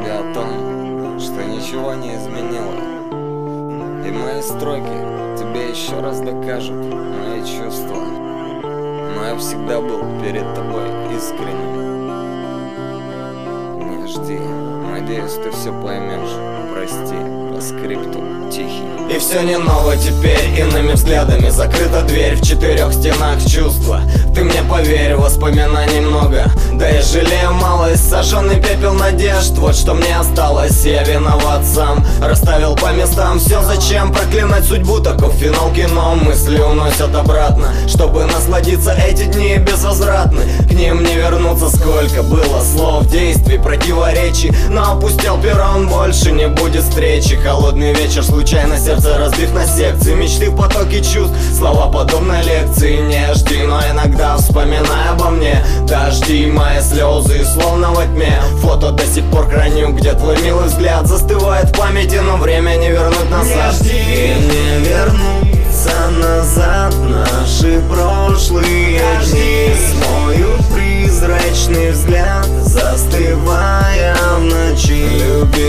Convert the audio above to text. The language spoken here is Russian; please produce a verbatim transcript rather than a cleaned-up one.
тебе о том, что ничего не изменило. И мои строки тебе еще раз докажут мои чувства. Но я всегда был перед тобой искренним. Не жди, надеюсь, ты все поймешь. Прости, по скрипту тихий. И все не ново теперь, иными взглядами закрыта дверь. В четырех стенах чувства, ты мне поверь, воспоминаний много. Да я жалею малость, сожженный пепел надежд. Вот что мне осталось, я виноват сам. Расставил по местам все, зачем проклинать судьбу. Таков финал кино, мысли уносят обратно. Чтобы насладиться, эти дни безвозвратны. К ним не вернуться, сколько было слов, действий, противоречий. Но опустил перрон, больше не будет встречи. Холодный вечер, случайно сердце разбив на секции. Мечты в потоке чувств, слова подобной лекции. Не жди, но иногда вспоминай обо мне. Дожди, мои слезы, словно во тьме. Фото до сих пор храню, где твой милый взгляд застывает в памяти, но время не вернуть назад. Не жди, и не вернуться назад наши прошлые дни. Смоют призрачный взгляд, застывая в ночи. Люби